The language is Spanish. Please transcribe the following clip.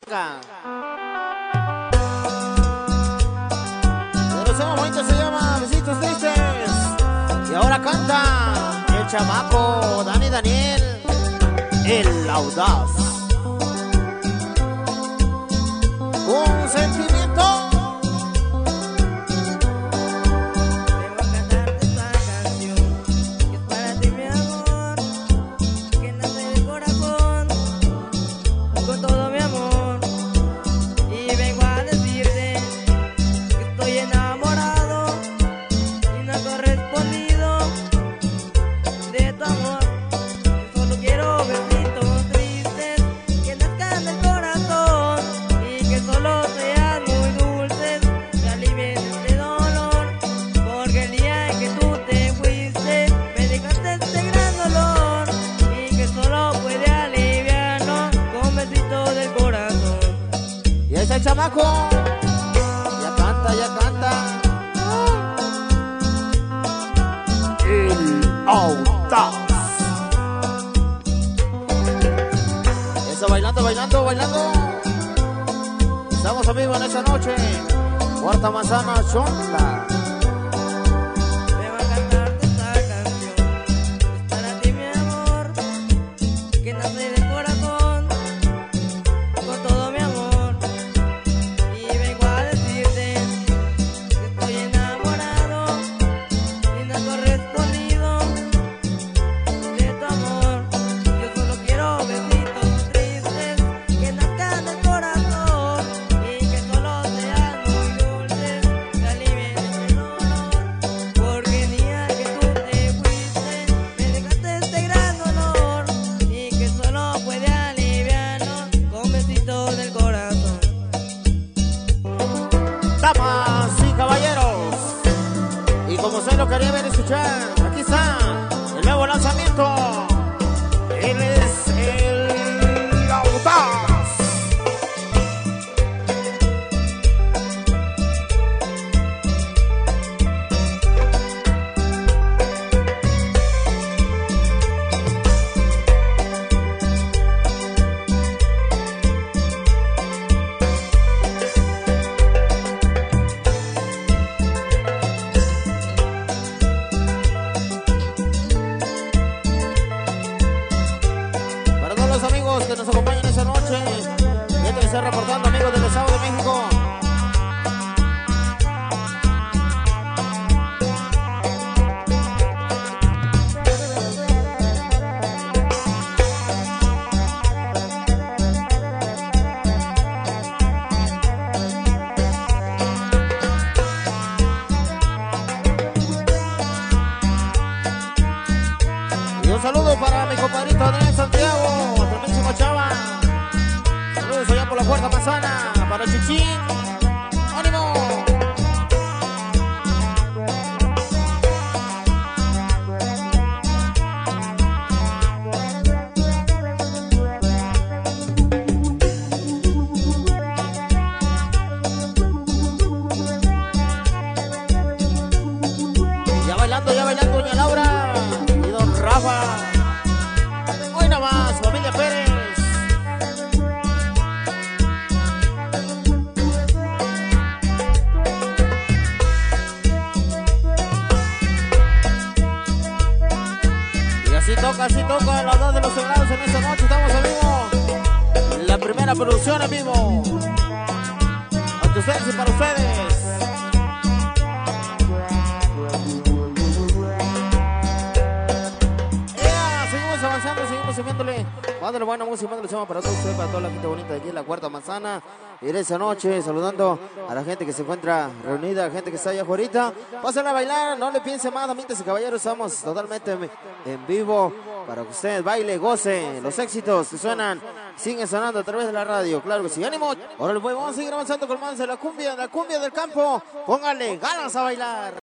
los temas bonitos se llama Besitos Tristes. Y ahora canta el chamaco Dani Daniel, el audaz. Un sentimiento. El chamaco ya canta, el audaz. Eso, bailando. Estamos amigos en esta noche. Cuarta Manzana Chonla. Damas y caballeros, y como usted lo quería ver y escuchar, aquí está el nuevo lanzamiento. Él es el audaz. Amigos que nos acompañan esta noche, ya te está reportando, amigos del Estado de México. Y un saludo para mi compadrito Adrián Santiago, Chava. Saludos allá por la Cuarta Manzana para Chichín. ¡Ánimo! Ya bailando doña Laura y don Rafa. Hoy nada más, familia Pérez. Así toca las dos de los sagrados en esta noche. Estamos en vivo. La primera producción en vivo. Ante ustedes y para ustedes. Seguimos avanzando, seguimos subiéndole. Mándale buena música, mándale chama para todos ustedes, para toda la gente bonita de aquí en la Cuarta Manzana. Y en esta noche saludando a la gente que se encuentra reunida, a la gente que está allá afuera. Pásenla a bailar, no le piense más, amigas y caballeros. Estamos totalmente en vivo para que ustedes baile, goce los éxitos que suenan, siguen sonando a través de la radio. Claro que sí, ánimo. Ahora pues vamos a seguir avanzando con más de la cumbia del campo. Póngale ganas a bailar.